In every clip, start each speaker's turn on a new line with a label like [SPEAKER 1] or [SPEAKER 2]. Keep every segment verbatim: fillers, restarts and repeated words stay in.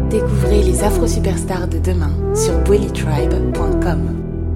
[SPEAKER 1] Découvrez les Afro-Superstars de demain sur bweli tribe point com.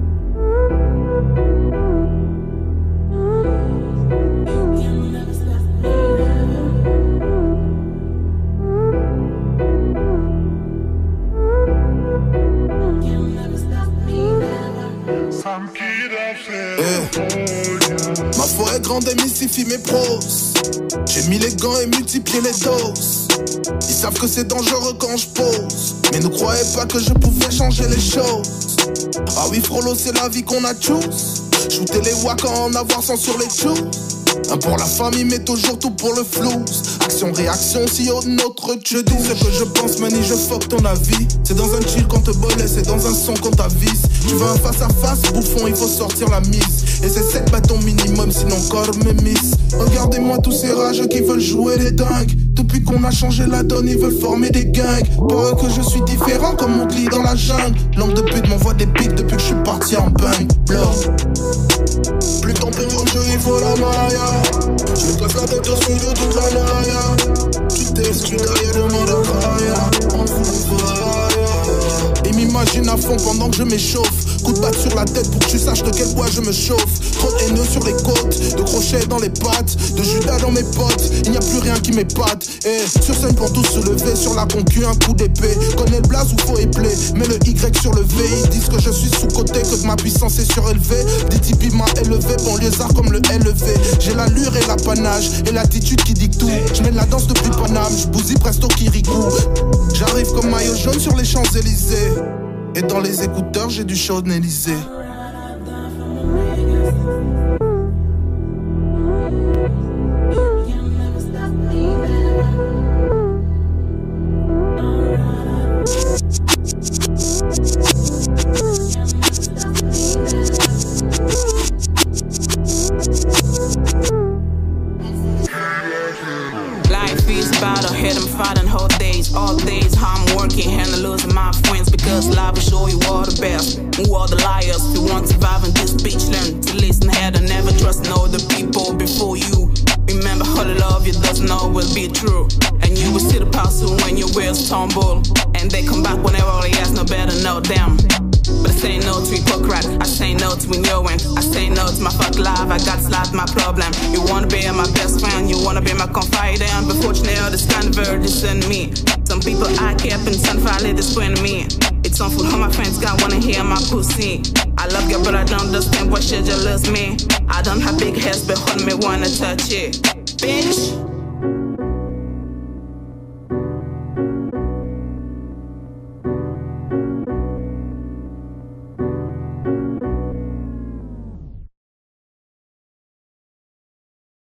[SPEAKER 2] Ma foi est grande et mystifie mes proses. J'ai mis les gants et multiplié les doses. Ils savent que c'est dangereux quand je pose, mais ne croyez pas que je pouvais changer les choses. Ah oui frollo, c'est la vie qu'on a tous. Shooter les wacks en avoir cent sur les choux. Un pour la famille mais toujours tout pour le flou. Action, réaction, si au notre je dis ce que je pense, mani, je fuck ton avis. C'est dans un chill qu'on te bolait, c'est dans un son qu'on t'avise. Tu veux un face à face, bouffon, il faut sortir la mise. Et c'est sept bâtons minimum, sinon corps me miss. Regardez-moi tous ces rages qui veulent jouer les dingues. Depuis qu'on a changé la donne, ils veulent former des gangs. Pour eux que je suis différent comme mon glis dans la jungle. Langue de pute m'envoie des pics depuis que je suis parti en bang. Blow. Plus tant pour mon jeu, il faut la maya. Je casse la tête au studio toute la naya. Tu t'excuses derrière le monde de Kaya. On fout fire. Et m'imagine à fond pendant que je m'échauffe. Coup de batte sur la tête pour que tu saches de quel bois je me chauffe. Trop de haineux sur les côtes, de crochets dans les pattes, de Judas dans mes potes, il n'y a plus rien qui m'épate. Et sur scène pour tous se lever, sur la concu un coup d'épée. Connais le blaze ou faut épeler, mets le Y sur le V. Ils disent que je suis sous-côté, que ma puissance est surélevée. Des tipis m'a élevé, banlieusard comme le L V. J'ai l'allure et l'apanage, et l'attitude qui dicte tout. Je mets la danse depuis Paname, je bousille presto Kirikou. J'arrive comme maillot jaune sur les Champs-Élysées. Et dans les écouteurs, j'ai du Chaud-Élysée.
[SPEAKER 3] Life is about to hit them fighting whole days, all days how I'm working and losing my friends because life will show you all the best. Who are the liars who want to survive in this bitch? Learn to listen ahead and never trust no other people before you. Remember how the love you doesn't always be true, and you will see the past when your wheels tumble, and they come back whenever all they ask no better know them. But I say no to hypocrite, I say no to when you went, I say no to my fuck life, I got slot my problem. You wanna be my best friend, you wanna be my confidant, but fortunately this kind of very discern me. Some people I kept and some finally this friend me. It's unful how my friends got wanna hear my pussy. I love you but I don't understand why she jealous me. I don't have big heads but hold me wanna touch it. Bitch.